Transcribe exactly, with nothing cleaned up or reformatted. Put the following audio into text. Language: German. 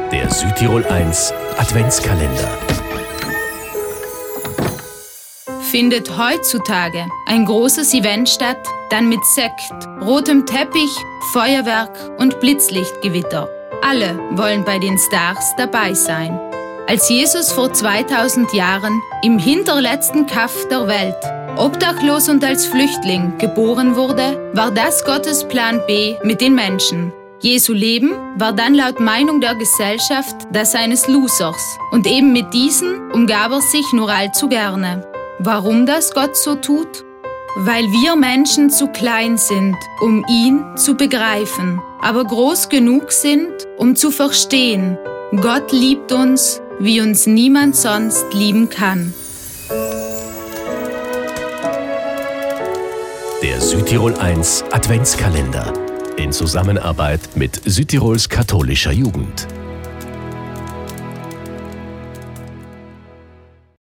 Der Südtirol eins Adventskalender. Findet heutzutage ein großes Event statt, dann mit Sekt, rotem Teppich, Feuerwerk und Blitzlichtgewitter. Alle wollen bei den Stars dabei sein. Als Jesus vor zweitausend Jahren im hinterletzten Kaff der Welt, obdachlos und als Flüchtling, geboren wurde, war das Gottes Plan B mit den Menschen. Jesu Leben war dann laut Meinung der Gesellschaft das eines Losers und eben mit diesen umgab er sich nur allzu gerne. Warum das Gott so tut? Weil wir Menschen zu klein sind, um ihn zu begreifen, aber groß genug sind, um zu verstehen, Gott liebt uns, wie uns niemand sonst lieben kann. Der Südtirol eins Adventskalender in Zusammenarbeit mit Südtirols katholischer Jugend.